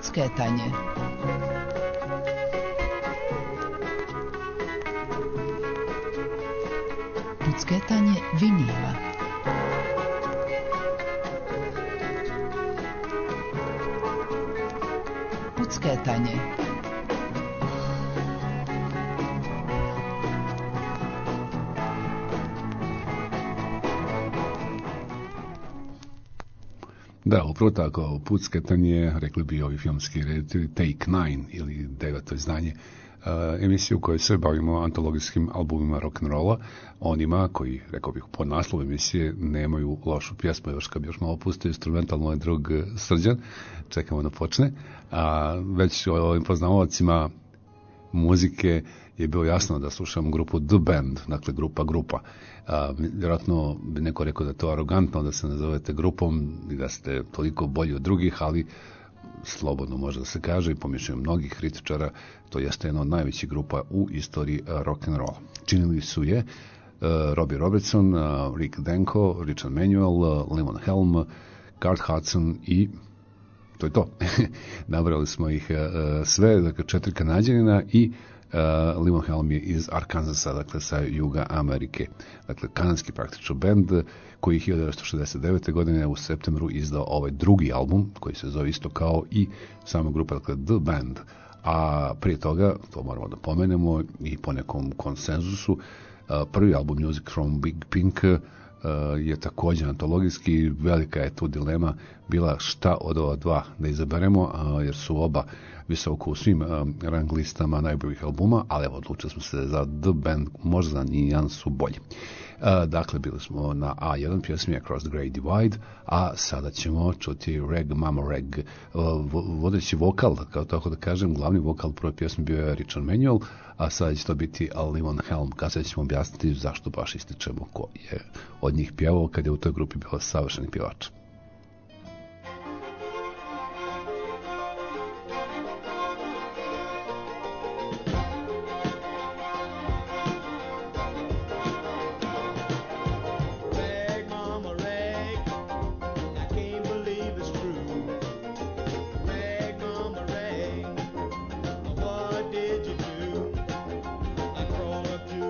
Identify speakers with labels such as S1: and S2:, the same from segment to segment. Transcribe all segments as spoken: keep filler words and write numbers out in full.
S1: Pucketanje. Pucketanje vinila. Pucketanje.
S2: Da, upravo tako, pucketanje, rekli bi ovi filmski reditelji, Take Nine ili deveto izdanje, uh, emisiju u kojoj se bavimo antologijskim albumima rock'n'rolla, onima koji, rekao bih, po naslovu emisije nemaju lošu pjesmu, još kad bi još malo pustio instrumentalno je drug Srđan, čekamo da počne, a već ovim poznavalcima muzike je bilo jasno da slušam grupu The Band, dakle grupa grupa. A, vjerojatno bi neko rekao da je to arogantno da se nazovete grupom i da ste toliko bolji od drugih, ali slobodno može da se kaže i po mišljenju mnogih kritičara to jeste jedna od najvećih grupa u istoriji rock'n'rolla. Činili su je uh, Robbie Robertson, uh, Rick Denko, Richard Manuel, uh, Levon Helm, Cart Hudson i to je to. Nabrali smo ih uh, sve, dakle četiri Kanadjanina i Uh, Levon Helm je iz Arkansasa, dakle sa juga Amerike. Dakle, kanadski praktično bend koji je hiljadu devetsto šezdeset devete. godine u septembru izdao ovaj drugi album koji se zove isto kao i sama grupa, dakle The Band. A prije toga, to moramo da pomenemo i po nekom konsenzusu, uh, prvi album Music from Big Pink uh, je također antologijski. Velika je tu dilema bila šta od ova dva da izaberemo, uh, jer su oba visoko u svim um, rang listama najboljih albuma, ali evo odlučili smo se za The Band, možda za nijansu bolji. Uh, dakle, bili smo na A jedan pjesmi Across the Great Divide, a sada ćemo čuti Reg Mama Reg. Uh, vodeći vokal, kao tako da kažem, glavni vokal prve pjesme bio je Richard Manuel, a sada će to biti Levon Helm. Kasnije ćemo objasniti zašto baš ističemo ko je od njih pjevao kad je u toj grupi bio savršeni pjevač.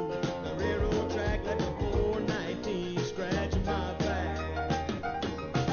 S3: Track like a four nineteen, scratching my back.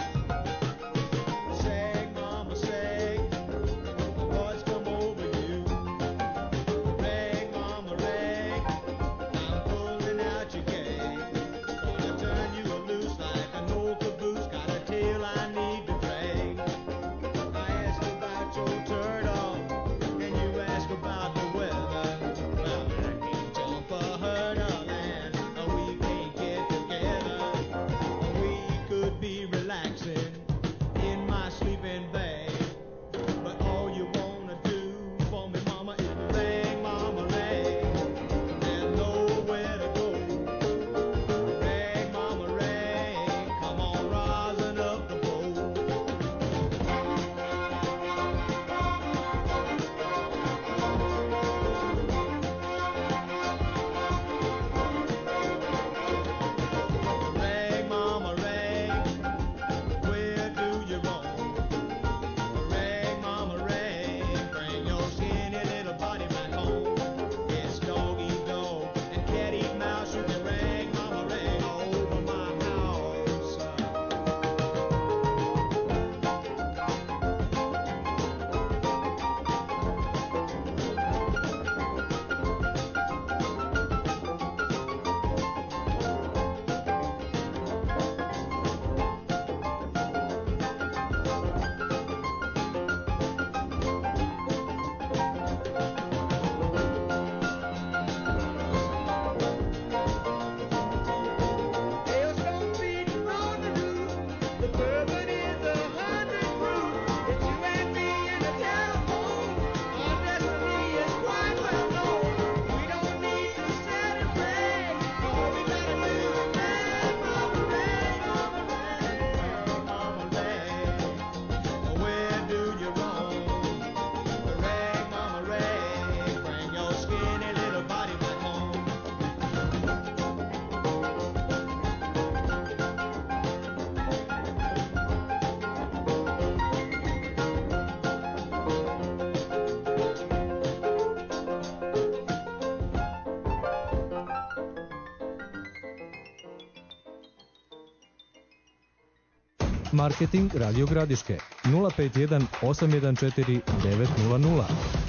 S3: Marketing Radio Gradiške nula pet jedan osam jedan četiri devet nula nula.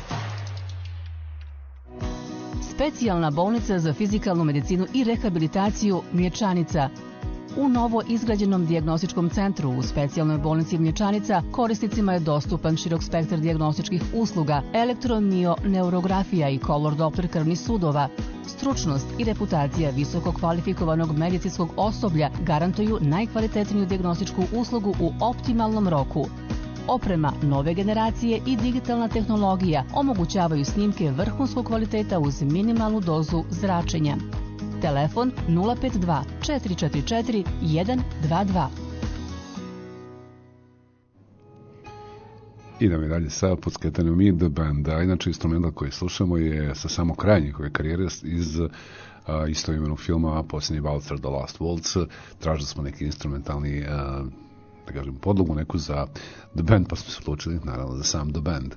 S4: Specijalna bolnica za fizikalnu medicinu i rehabilitaciju Mlječanica. U novo izgrađenom dijagnostičkom centru u specijalnoj bolnici Mlječanica korisnicima je dostupan širok spektar dijagnostičkih usluga, elektromio-neurografija i kolor doppler krvnih sudova. Stručnost i reputacija visoko kvalifikovanog medicinskog osoblja garantuju najkvalitetniju dijagnostičku uslugu u optimalnom roku. Oprema nove generacije i digitalna tehnologija omogućavaju snimke vrhunskog kvaliteta uz minimalnu dozu zračenja. Telefon nula pet dva četiri četiri četiri jedan dva dva.
S2: Idemo i dalje sa pucketanjem Mi The Band, a inače instrumental koji slušamo je sa samo kraj njihove karijere iz a, istoimenog filma Posljednji valcer, The Last Waltz. Tražili smo neki instrumentalni a, da kažem, podlogu neku za The Band, pa smo se odlučili naravno za sam The Band.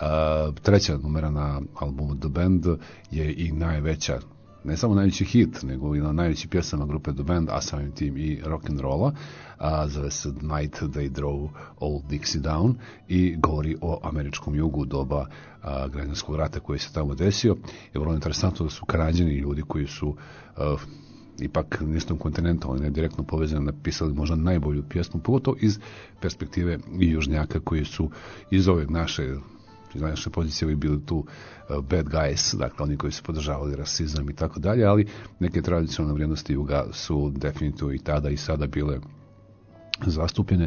S2: A, treća numera na albumu The Band je i najveća, ne samo najveći hit, nego i na najveći pjesama grupe The Band, a samim tim i rock'n'rolla, a zove se The Night They Drove Old Dixie Down i govori o američkom jugu doba a, građanskog rata koji se tamo desio. Je vrlo interesantno da su Kanađani ljudi koji su a, ipak na istom kontinentu, ali ne direktno povezani, napisali možda najbolju pjesmu, pogotovo iz perspektive i južnjaka koji su iz ove naše iz naše pozicije bi bili tu uh, bad guys, dakle oni koji su podržavali rasizam i tako dalje, ali neke tradicionalne vrijednosti juga su definitivno i tada i sada bile zastupljene,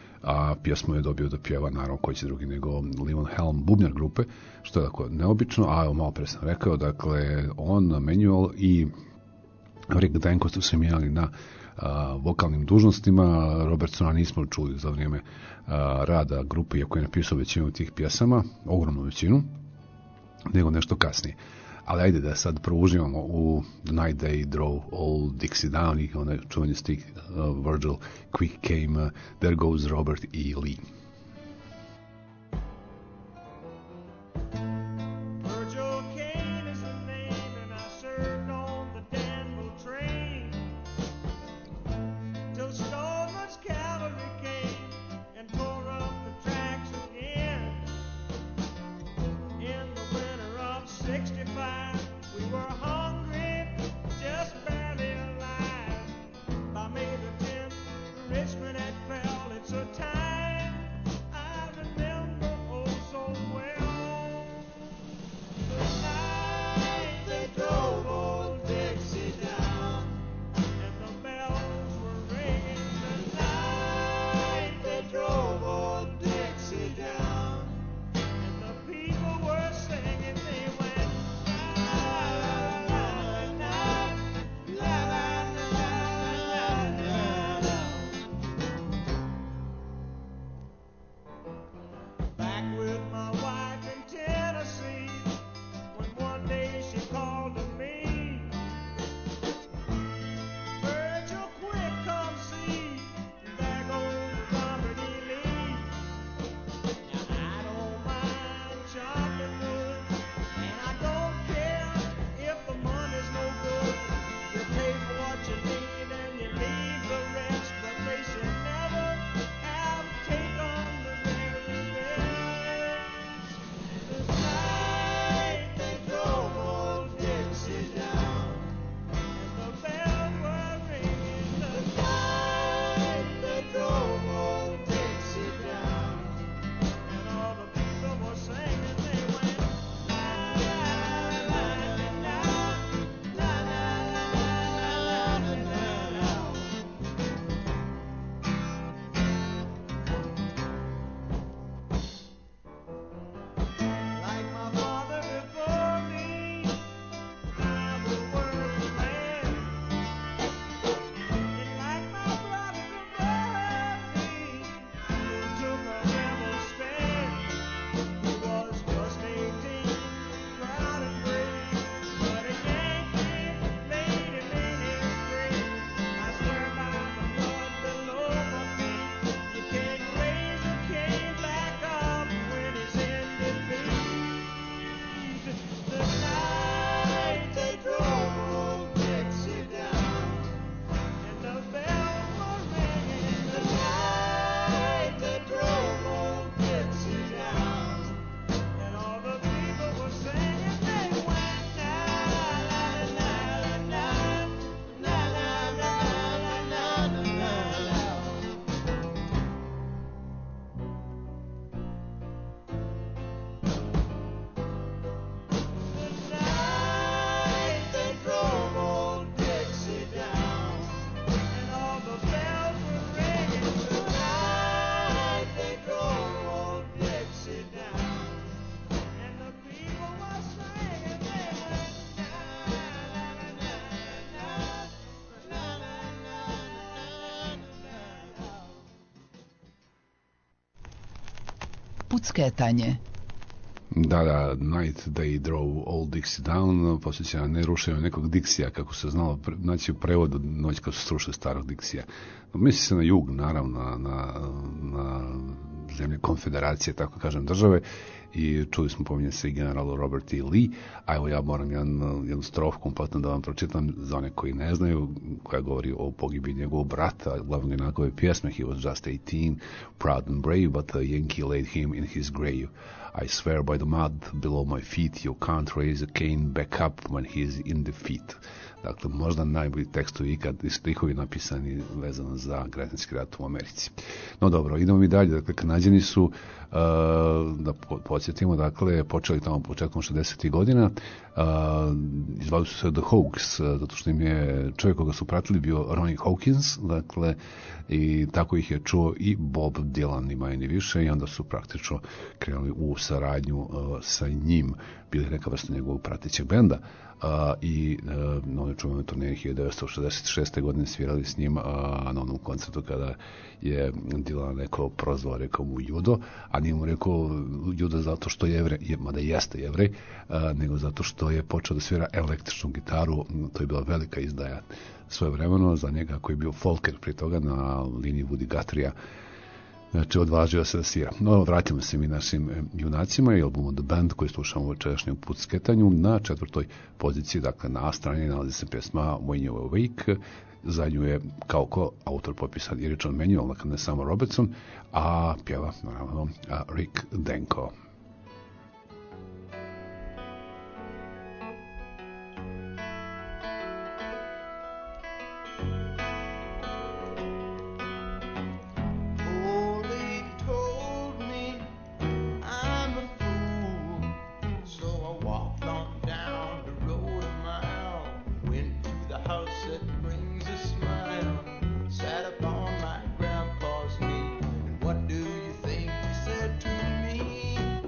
S2: a pjesmu je dobio da pjeva naravno koji će drugi nego Levon Helm, bubnjar grupe, što je tako neobično, a evo malo pre sam rekao, dakle on, Manuel i Rick Danko su se mijenjali na a, vokalnim dužnostima. Robertsona nismo čuli za vrijeme a, rada grupe, iako je napisao većinu tih pjesama, ogromnu većinu, nego nešto kasnije. Ali ajde da sad prvo uživamo u The Night They Drove Old Dixie Down i onaj čuveni stih uh, Virgil, Quick Came, uh, There Goes Robert E. Lee.
S5: Richmond had fell, it's a time
S1: Pucketanje.
S2: Da, da, Night They Drove Old Dixie Down, posjeća na nerušenju nekog Dixija, kako se znalo naći u prevodu noć kad su srušili starog Dixija. Misli se na jug, naravno, na, na, na zemlje konfederacije, tako kažem, države, i čuli smo pominje se i generalu Robert E. Lee, a evo ja moram jedan, jednu strofu kompletno da vam pročitam za one koji ne znaju, koja govori o pogibi njegovog brata, glavnog junakove pjesme. He was just eighteen, proud and brave, but a Yankee laid him in his grave. I swear by the mud below my feet, you can't raise a cane back up when he's in defeat. Dakle, možda najbolji tekstovi ikad i stihovi napisani vezano za građanski rat u Americi. No dobro, idemo mi dalje. Dakle, Kanađani su, uh, da podsjetimo, dakle, počeli tamo početkom šezdesetih godina, uh, izvali su se The Hoax, uh, zato što im je čovjek koga su pratili bio Ronnie Hawkins, dakle, i tako ih je čuo i Bob Dylan, ni manje ni više, i onda su praktično krenuli u saradnju uh, sa njim, bili neka vrsta njegovog pratećeg benda. Uh, i uh, na onoj čuvenoj turneji hiljadu devetsto šezdeset šeste. godine svirali s njim uh, na onom koncertu kada je Dylan rekao, prozvao, rekao mu judo, a nije mu rekao judo zato što je jevrej, je, mada jeste jevrej, uh, nego zato što je počeo da svira električnu gitaru. To je bila velika izdaja svojevremeno za njega, koji je bio folker prije toga na liniji Woody Guthrie-a. Znači, odvažio se da svira. No, vratimo se mi našim junacima i albumu The Band, koji slušamo u večerašnjem Pucketanju. Na četvrtoj poziciji, dakle na A strani, nalazi se pjesma When You Awake. Za nju je kao ko autor popisan i Richard Manuel, dakle ne samo Robertson, a pjeva, naravno, Rick Denko.
S5: What do you think he said to me?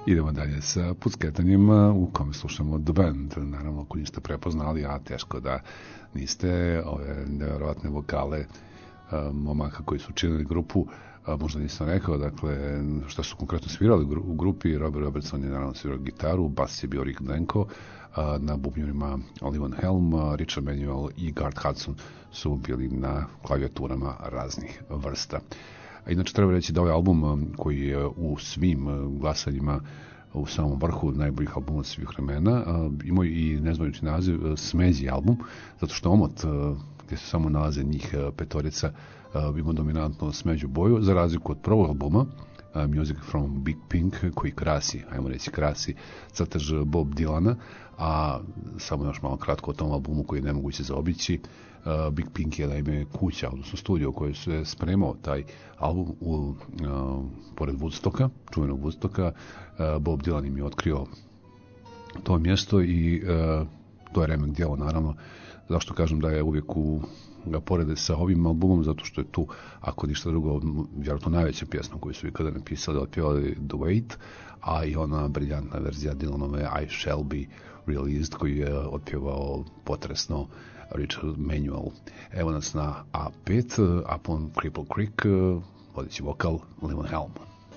S2: Idemo dalje sa pucketanjem u kome slušamo The Band. Naravno, ako niste prepoznali, a teško da niste, ove nevjerovatne vokale momaka koji su činili grupu, možda nisam rekao, dakle, šta su konkretno svirali u grupi. Robert Robertson je naravno svirao gitaru, bas je bio Rick Blanco, na bubnjevima Oliver Helm, Richard Manuel i Garth Hudson su bili na klavijaturama raznih vrsta. A inače treba reći da ovaj album koji je u svim glasanjima u samom vrhu najboljih albuma svih vremena imao i nezvajući naziv Smeđi album, zato što omot gdje se samo nalaze njih petorica ima dominantno smeđu boju, za razliku od prvog albuma Music from Big Pink, koji krasi, ajmo reći krasi crtež Bob Dylana, a samo još malo kratko o tom albumu koji je nemoguće zaobići. Uh, Big Pink je naime kuća, odnosno studio koji se spremao taj album u, uh, pored Woodstocka, čuvenog Woodstocka. Uh, Bob Dylan im je otkrio to mjesto i uh, to je remek djelo, naravno. Zašto kažem da je uvijek u ga porede sa ovim albumom, zato što je tu, ako ništa drugo, vjerojatno najveća pjesma koju su ikada napisali, otpjevali The Wait, a i ona briljantna verzija Dylanove I Shall Be Released, koju je otpjevao potresno Richard Manuel. Evo nas na A pet, Up on Cripple Creek, vodeći vokal Levon Helm.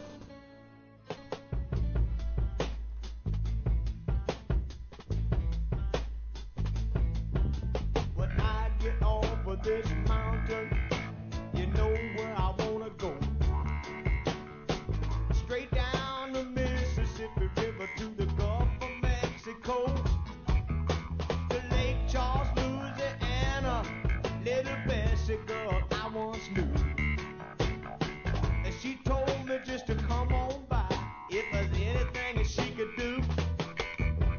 S5: This mountain, you know where I wanna go. Straight down the Mississippi River to the Gulf of Mexico, to Lake Charles, Louisiana. Little Bessie girl I once knew, and she told me just to come on by if there's anything that she could do.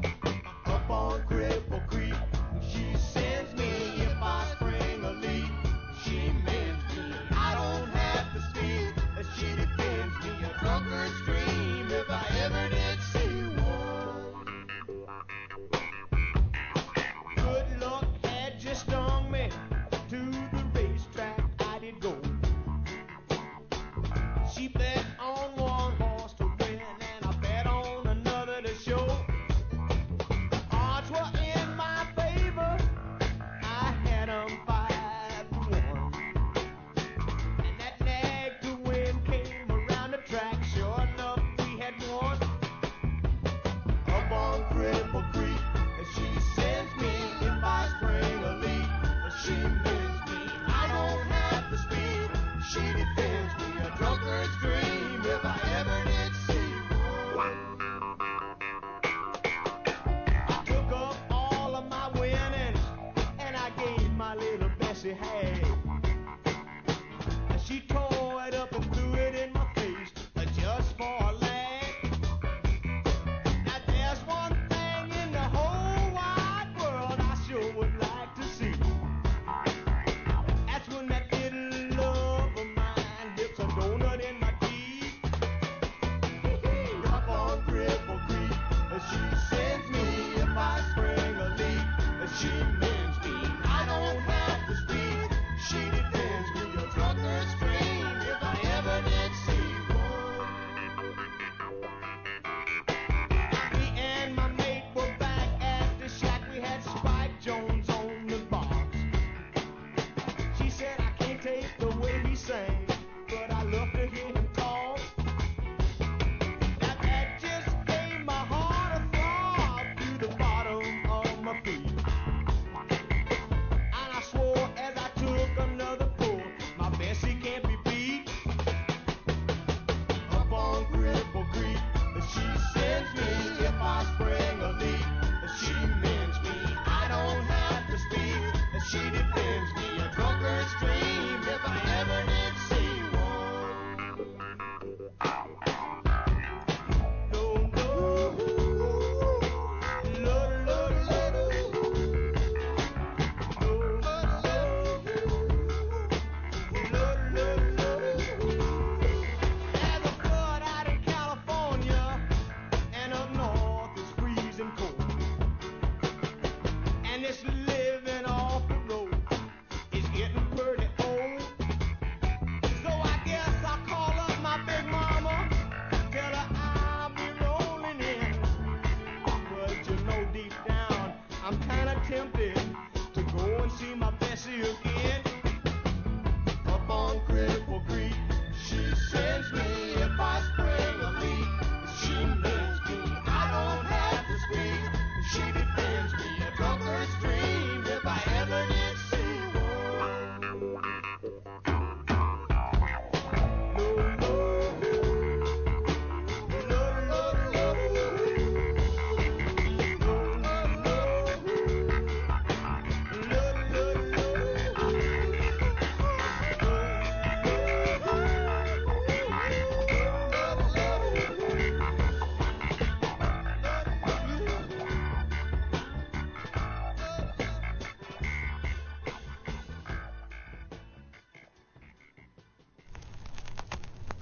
S5: Up on Cripple Creek, she sends me if I spring a leak.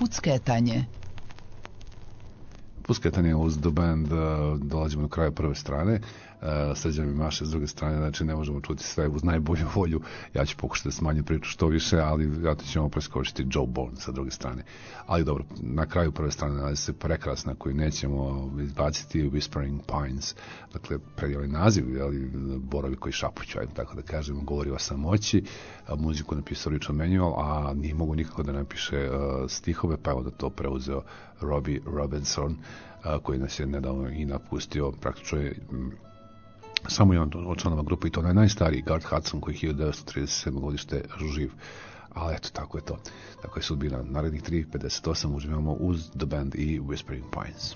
S1: Pucketanje.
S2: Pusketanje uz The Band, uh, dolazimo do kraja prve strane. Uh, Srđan mi maše s druge strane, znači ne možemo čuti sve uz najbolju volju. Ja ću pokušati da smanjim priču što više, ali vjerojatno ćemo preskočiti Joe Bone sa druge strane. Ali dobro, na kraju prve strane nalazi se prekrasna koju nećemo izbaciti, Whispering Pines. Dakle, predivni naziv, ali borovi koji šapuću, ajde tako da kažemo, govori o samoći. Muziku napisao Richard Manuel, a nije mogu nikako da napiše uh, stihove, pa evo da to preuzeo Robbie Robinson, uh, koji nas je nedavno i napustio. Praktično je um, samo jedan od članova grupe, i to onaj najstariji, Garth Hudson, koji je hiljadu devetsto trideset sedme godište živ. Ali eto, tako je to. Tako je sudbina. Narednih tri pedeset osam uživamo uz The Band i Whispering Pines.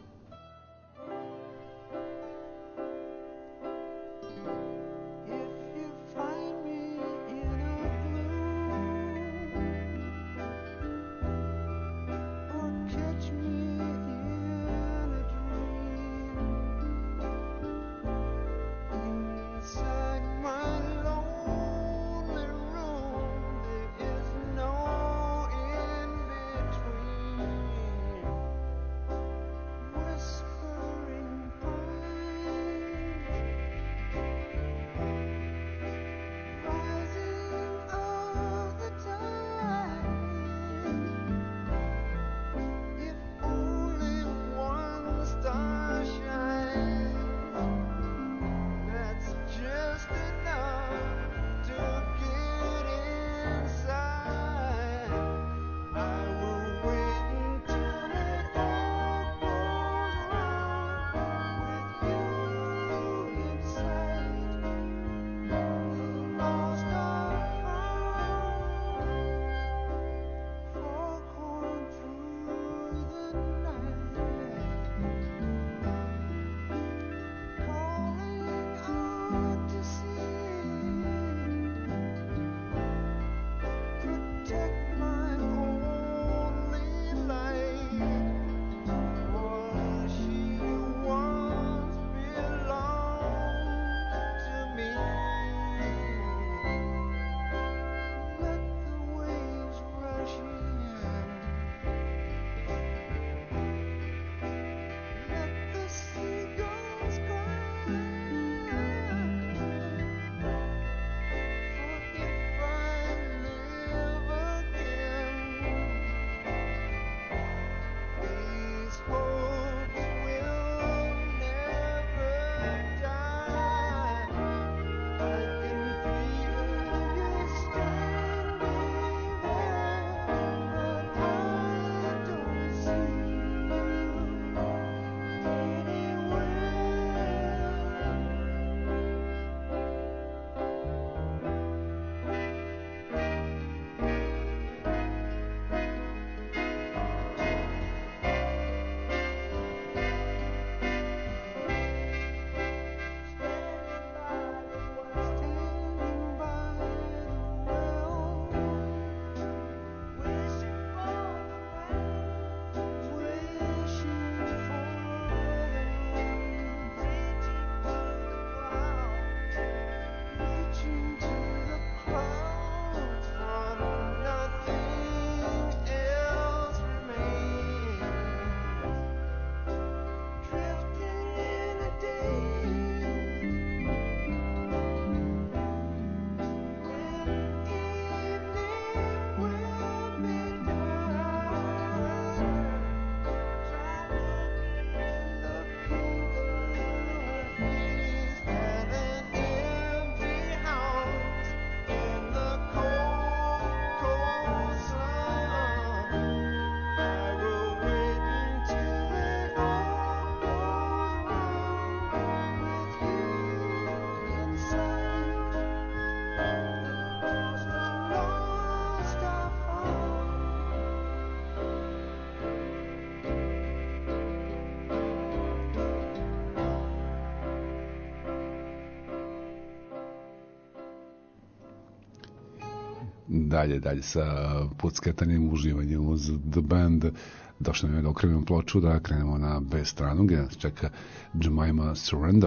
S2: dalje, dalje sa pucketanjem, uživanjem uz The Band. Došlo mi je da okrenemo ploču, da krenemo na B stranu, gdje nas čeka Jemima Surrender.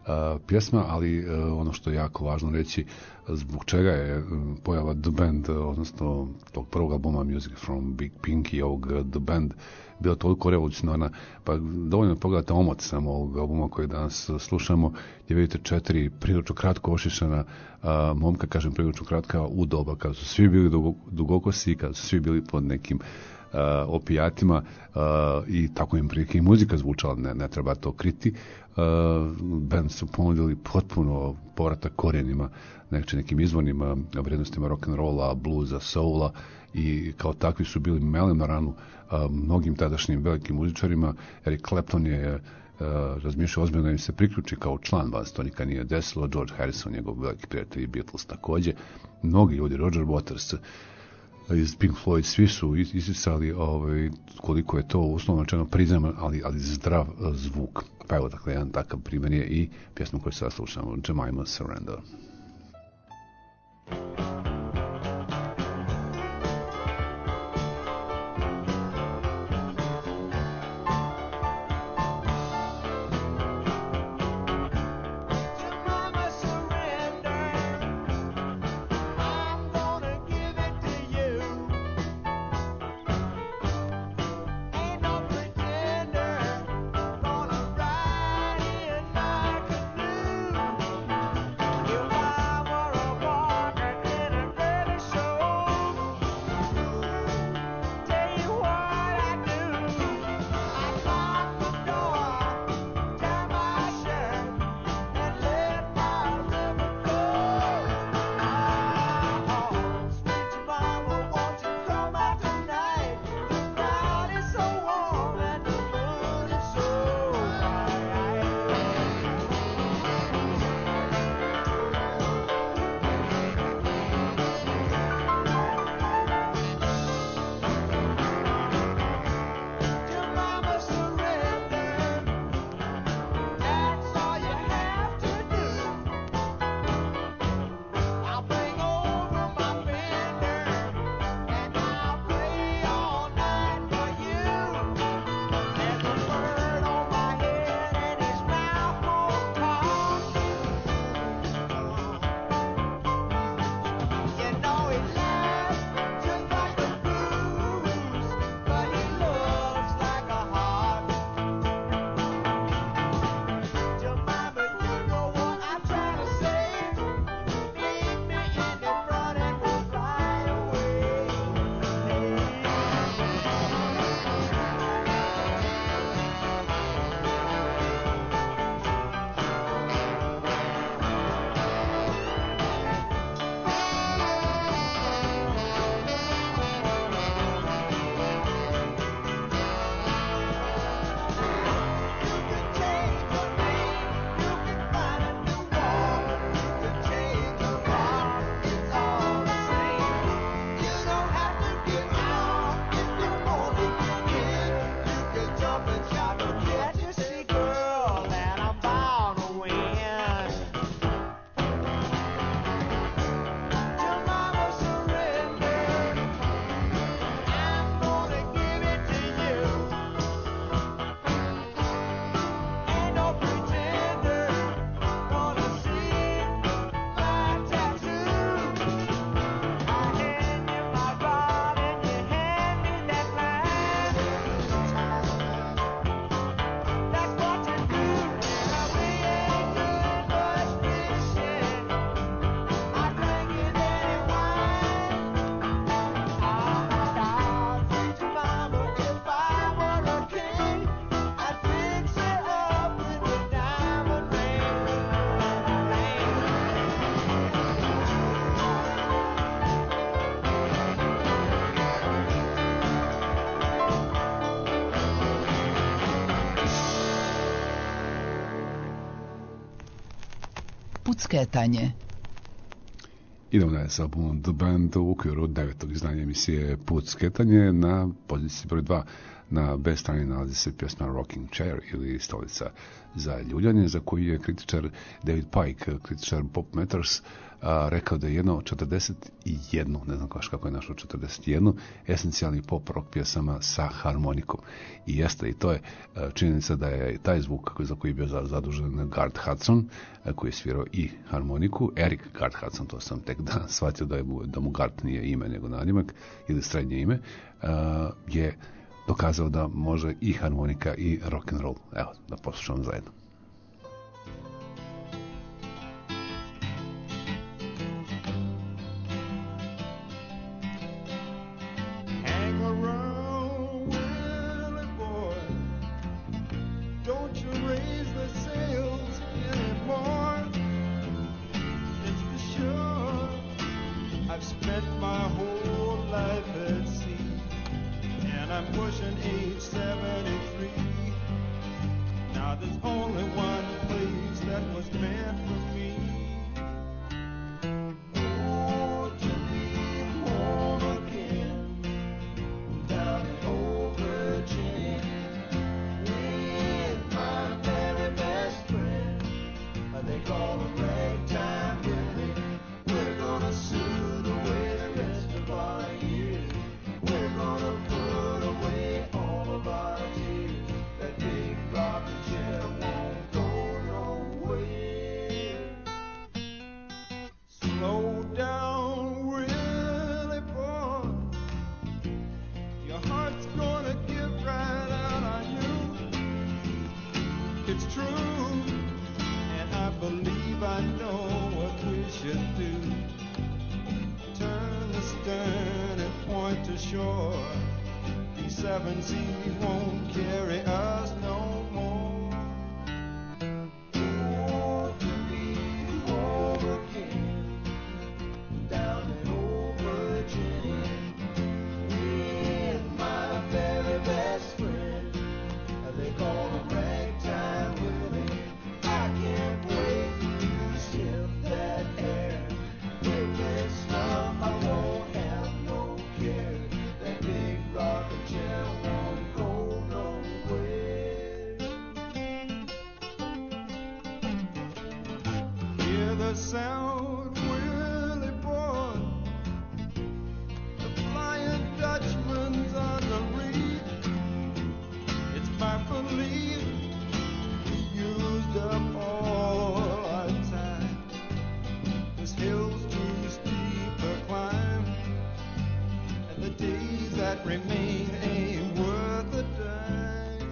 S2: pjesma, ali ono što je jako važno reći, zbog čega je pojava The Band, odnosno tog prvog albuma Music from Big Pink i ovog The Band, bila toliko revolucionarna, pa dovoljno pogledate omot samo ovog albuma koji danas slušamo, gdje vidite četiri prilično kratko ošišana a, momka, kažem prilično kratka, u doba kada su svi bili dugo, dugokosi, kada su svi bili pod nekim Uh, opijatima uh, i tako im prilike i muzika zvučala, ne, ne treba to kriti. Uh, band su ponudili potpuno povratak korijenima, znači nekim izvornim vrijednostima rock'n'rolla, bluesa, soula i kao takvi su bili melem na ranu uh, mnogim tadašnjim velikim muzičarima. Eric Clapton je uh, razmišljao ozbiljno da im se priključi kao član, vas to nikad nije desilo. George Harrison, njegov veliki prijatelj i Beatles također. Mnogi ljudi, Roger Waters iz Pink Floyd, svi su isticali ovaj, koliko je to uslovno rečeno prizeman, ali, ali zdrav zvuk. Pa evo, dakle, jedan takav primjer je i pjesma koju sad slušamo, Jemima Surrender.
S1: Pucketanje.
S2: Idemo dalje sa albumom The Band u okviru devetog izdanja emisije Pucketanje na poziciji broj dva. Na B strani nalazi se pjesma Rocking Chair ili Stolica za ljuljanje, za koju je kritičar David Pike, kritičar Pop Matters, a, rekao da je jedno od četrdeset jedan, ne znam kako je našao četrdeset jedan, esencijalnih pop rock pjesama sa harmonikom. I jeste, i to je a, činjenica da je taj zvuk za koji je bio zadužen Garth Hudson, a, koji je svirao i harmoniku, Eric Garth Hudson, to sam tek da shvatio da, je, da mu Garth nije ime nego nadimak ili srednje ime, a, je dokazao da može i harmonika i rock and roll. Evo, da poslušamo zajedno.
S5: Hang around, Willie boy. Don't you raise the sails anymore. It's for sure. I've spent my whole life at sea, and I'm pushing age seventy-three. Now there's only one place that was meant for me. Oh, to be home again, down in old Virginia, with my very best friend. They call him Ragtime Willie. We're gonna soothe away the rest of our years. We're gonna put away all of our tears. That big rocking chair won't go nowhere. Slow down, Willie boy. Your heart's gonna give right out on you. It's true, and I believe I know what we should do. Turn the stern and point to shore. These seven seas won't carry us no more. Oh, to be home again, down in old Virginia, with my very best friend. They call him Ragtime Willie. I can't wait to sniff that air. With that snuff, I won't have no care. That big rocking chair won't go nowhere. Hear the sound, Willie boy. The Flying Dutchman's on the reef. It's my belief we used up all our time. This hill's too steep to climb, and the days that remain ain't worth a dime.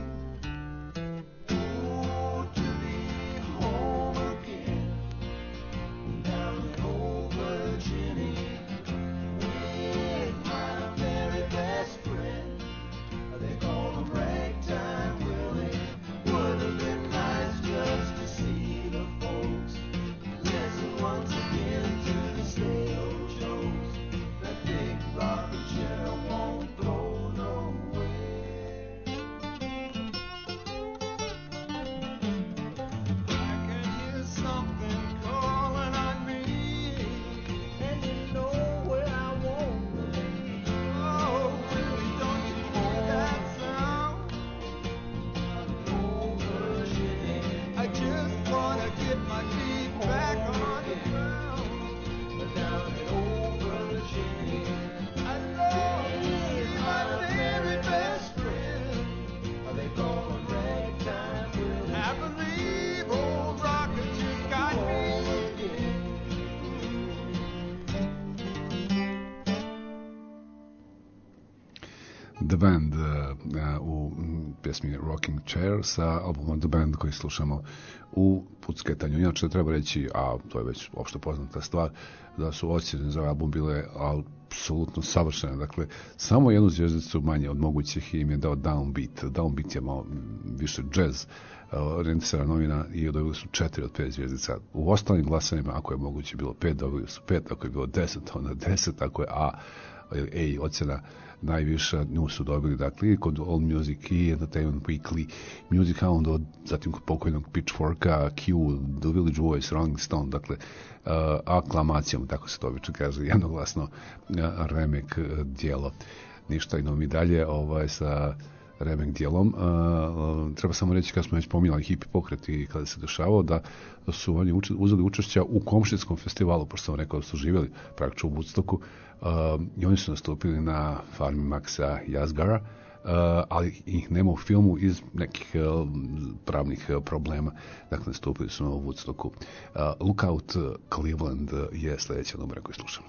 S5: Oh, to be home again, down in old Virginia, with my very best friend. They call him Ragtime Willie. Would have been nice just to see the folks listen once again to the stale jokes. That big rocking chair won't go nowhere. I can hear something calling on me, and you know where I want to be. Oh, Willie, don't you hear that sound? Old Virginia. I just wanna get my feet back on the ground. But down in old Virginia, I love to see my very best friend. They call him Ragtime Willie. I believe old Rocket just got me.
S2: The Band uh, u pjesmi Rocking Chair sa albumom The Band koji slušamo u pucketanju. Inače treba reći, a to je već opšte poznata stvar, da su ocjene za ovaj album bile apsolutno savršene. Dakle, samo jednu zvjezdicu manje od mogućih im je dao Downbeat. Downbeat je malo više jazz orijentisana novina i dobili su četiri od pet zvjezdica. U ostalim glasovima, ako je moguće bilo pet, dobili su pet, ako je bilo deset, onda deset, ako je A ili A ocjena najviša, nju su dobili, dakle, i kod All Music i Entertainment Weekly, Music Hound, zatim kod pokojnog Pitchforka, Q, The Village Voice, Rolling Stone, dakle, uh, aklamacijom, tako se to obično kaže, jednoglasno uh, remek uh, dijelo. Ništa, idemo mi dalje ovaj, sa remek dijelom. Uh, treba samo reći, kad smo već pominjali hippie pokret i kada se dešavao, da su oni uč, uzeli učešća u Komšinskom festivalu, pošto sam rekao da su živjeli praktično u Woodstocku, uh, i oni su nastupili na farmi Maxa Yazgara, uh, ali ih nema u filmu iz nekih uh, pravnih uh, problema. Dakle, nastupili su u Woodstocku. Uh, Lookout Cleveland je sljedeća numera koju slušamo.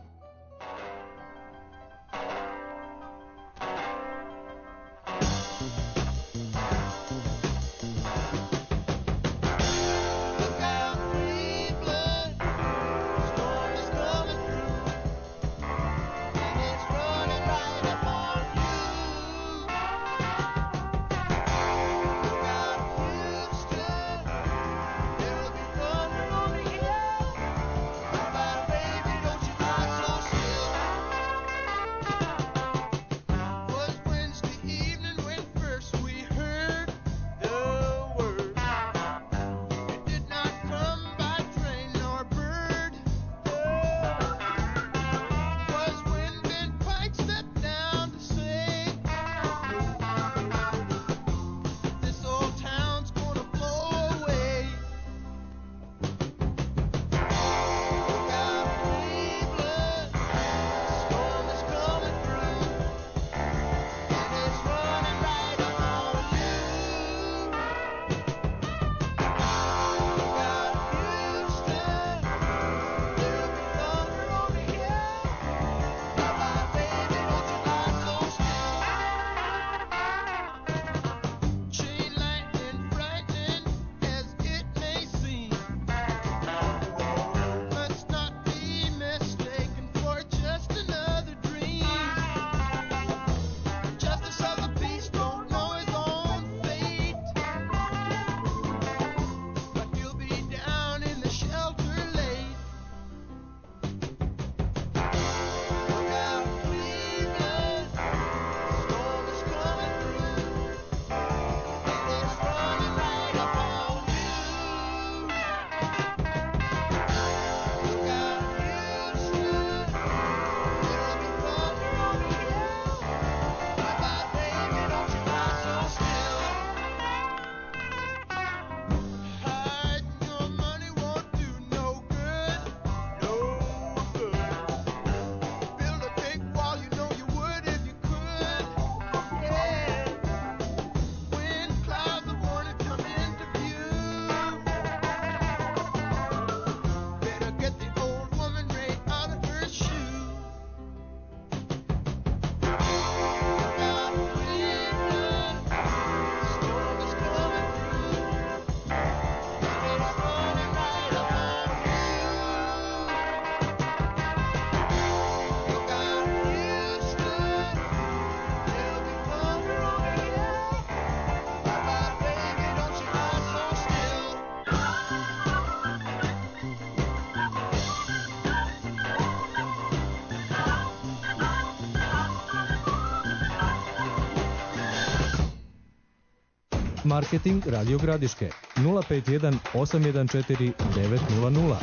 S3: Marketing Radio Gradiške nula pet jedan osam jedan četiri devet nula nula.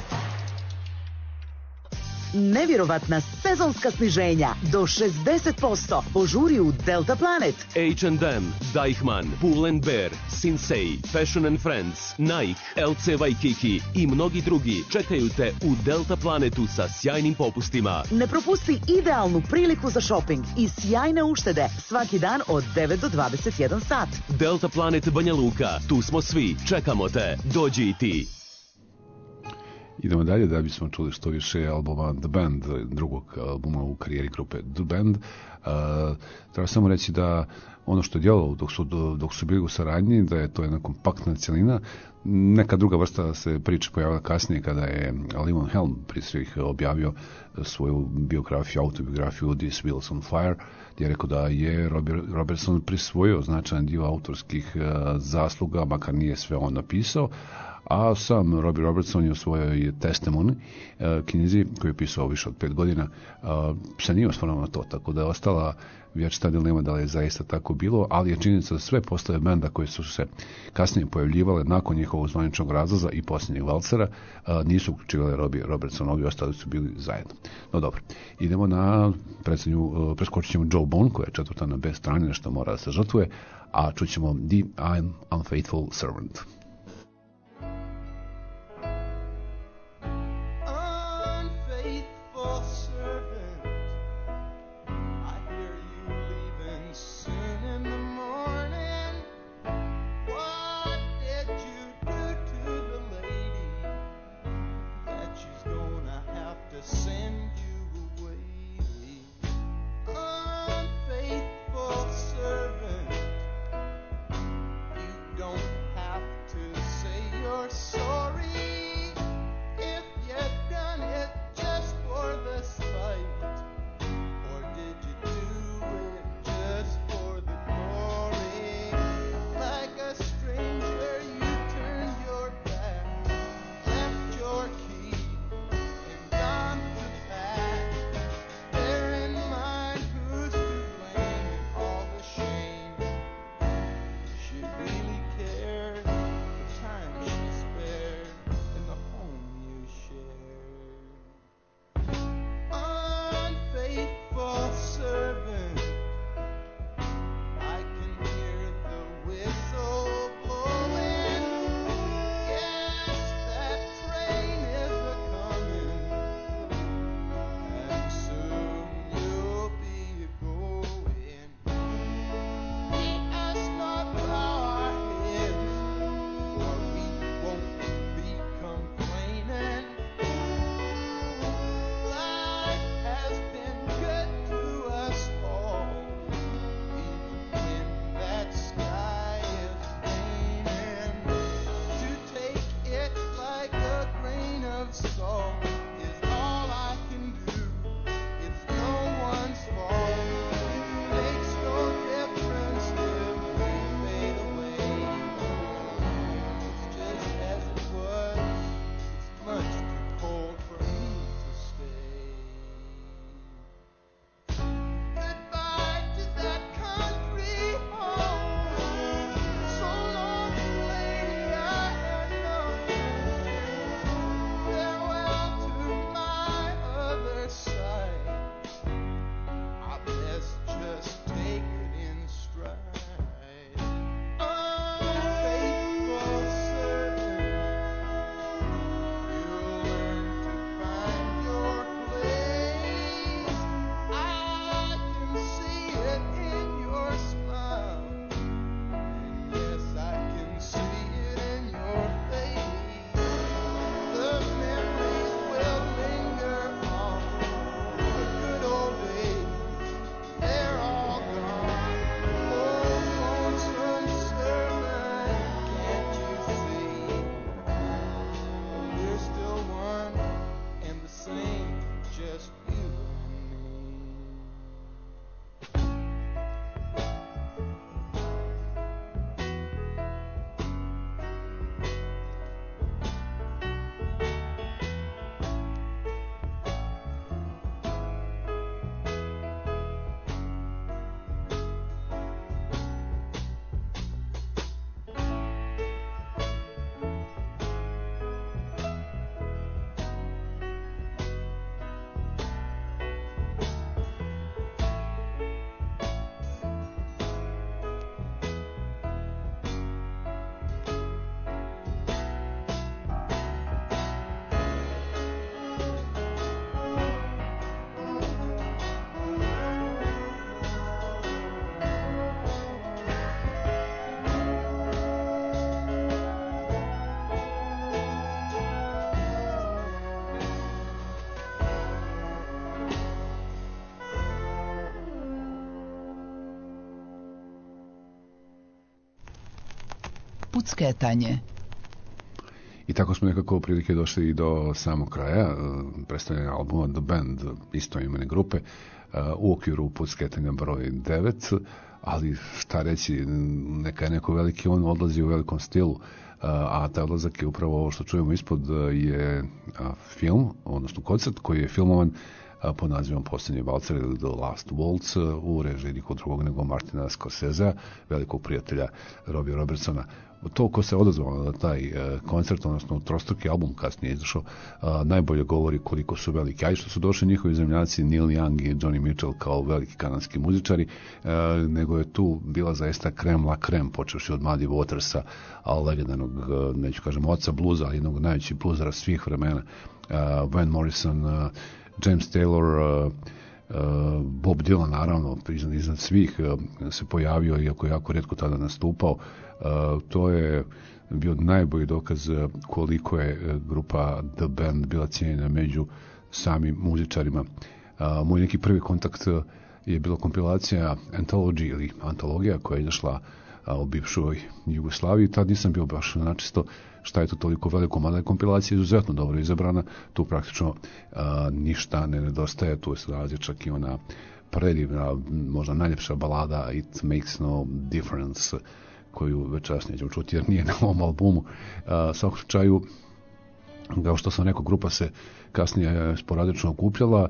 S6: Nevjerovatna sezonska sniženja do šezdeset posto. Požuri u Delta Planet.
S7: H and M, Deichmann, Pull and Bear, Sinsei, Fashion and Friends, Nike, L C Waikiki i mnogi drugi čekaju te u Delta Planetu sa sjajnim popustima.
S6: Ne propusti idealnu priliku za shopping i sjajne uštede svaki dan od devet do dvadeset jedan sat.
S7: Delta Planet Banja Luka, tu smo svi, čekamo te, dođi i ti.
S2: Idemo dalje da bismo čuli što više albuma The Band, drugog albuma u karijeri grupe The Band. Uh, treba samo reći da ono što je djelovalo dok su, dok su bili u saradnji, da je to jedna kompaktna cjelina. Neka druga vrsta se priče pojavila kasnije kada je Levon Helm prije svih objavio svoju biografiju, autobiografiju This Wheels on Fire, gdje je rekao da je Robert, Robertson prisvojio značajan dio autorskih uh, zasluga, makar nije sve on napisao, a sam Robbie Robertson je u svojoj Testimony knjizi, koju je pisao više od pet godina, se nije osvrnuo na to, tako da je ostala vječita dilema da li je zaista tako bilo, ali je činjenica da sve postave benda koje su se kasnije pojavljivale nakon njihovog zvaničnog razlaza i posljednjeg valcera, nisu uključivale Robbie Robertson, ovi ostali su bili zajedno. No dobro, idemo na predstavljanju, preskočit ćemo Joe Bone, koja je četvrta na B strani, nešto mora da se žrtvuje, a čućemo The I'm Unfaithful Servant.
S1: Pucketanje.
S2: I tako smo nekako prilike došli i do samog kraja predstavljanja albuma The Band, istoimene grupe, u okviru pucketanja broj devet, ali šta reći, neka je neko veliki on odlazi u velikom stilu. a taj odlazak je upravo ovo što čujemo ispod je film, odnosno koncert koji je filmovan pod nazivom Posljednji valcer ili The Last Waltz u režiji nikog drugog nego Martina Scorsesea, velikog prijatelja Robbie Robertsona. To ko se odazvao na taj uh, koncert, odnosno trostruki album kasnije izašao, uh, najbolje govori koliko su veliki. A i što su došli njihovi zemljaci Neil Young i Johnny Mitchell kao veliki kanadski muzičari, uh, nego je tu bila zaista krem la krem, počevši od Muddy Watersa, a legendarnog, uh, neću kažem, oca bluza, ali jednog najvećih bluzara svih vremena, uh, Van Morrison, uh, James Taylor, uh, Uh, Bob Dylan naravno iznad, iznad svih uh, se pojavio, iako je jako rijetko tada nastupao. Uh, to je bio najbolji dokaz uh, koliko je uh, grupa The Band bila cijenjena među samim muzičarima. Uh, moj neki prvi kontakt uh, je bila kompilacija Anthology ili antologija koja je izašla uh, u bivšoj Jugoslaviji. Tad nisam bio baš načisto šta je to toliko veliko, mada je kompilacija izuzetno dobro izabrana, tu praktično a, ništa ne nedostaje, tu se nalazi čak i ona predivna, možda najljepša balada It Makes No Difference, koju večeras nećemo čuti jer nije na ovom albumu. A, svakom slučaju, kao što sam rekao, grupa se kasnije sporadično okupljala,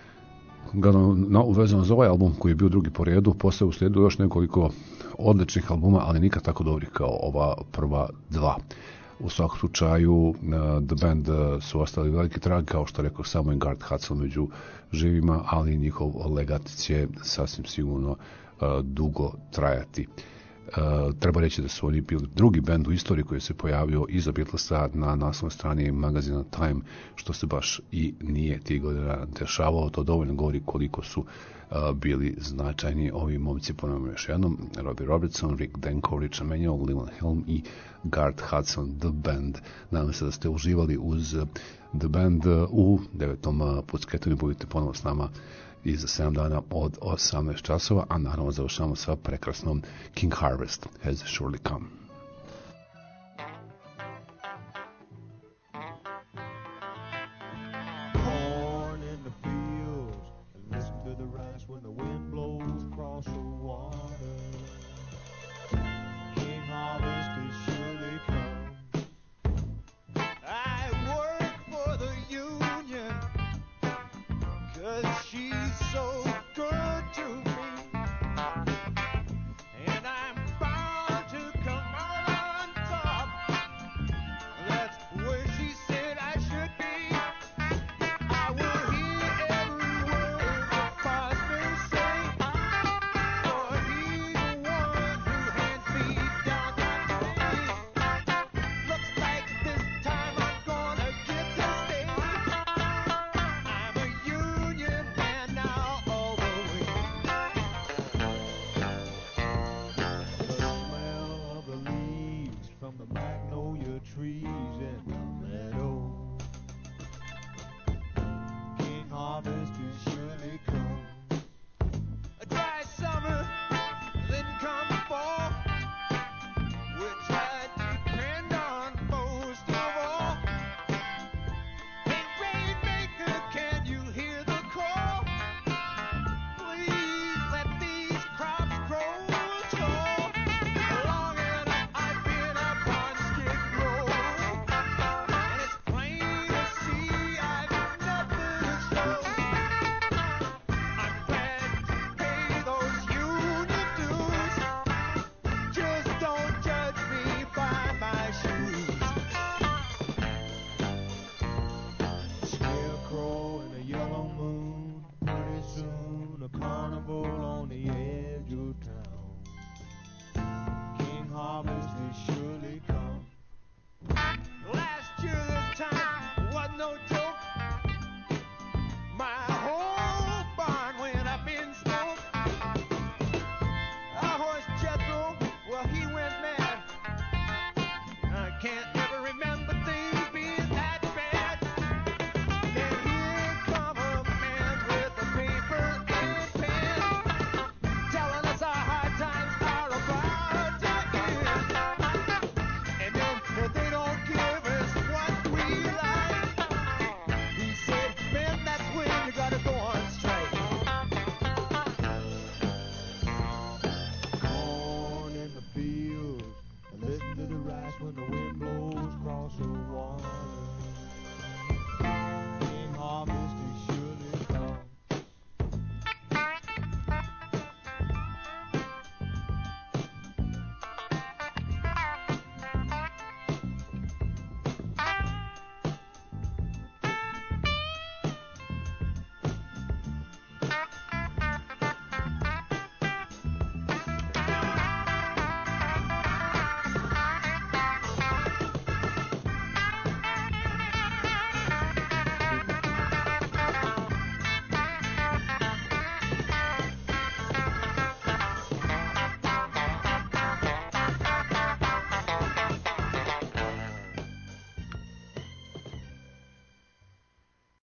S2: na, uvezano za ovaj album koji je bio drugi po redu, posle uslijedu još nekoliko odličnih albuma, ali nikad tako dobrih kao ova prva dva. U svakom slučaju uh, The Band uh, su ostali veliki trag, kao što rekao samo i Garth Hudson među živima, ali njihov legat će sasvim sigurno uh, dugo trajati. Uh, treba reći da su oni bili drugi band u istoriji koji se pojavio iza Beatlesa na naslovnoj strani magazina Time, što se baš i nije tih godina dešavalo. To dovoljno govori koliko su uh, bili značajni ovi momci, ponavljamo još jednom, Robbie Robertson, Rick Denko, Rich Emanuel, Leland Helm i Garth Hudson, The Band. Nadam se da ste uživali uz The Band u devetom pucketanju. Budite ponovo s nama i za sedam dana od osamnaest časova, a naravno završamo sa prekrasnom King Harvest Has Surely Come.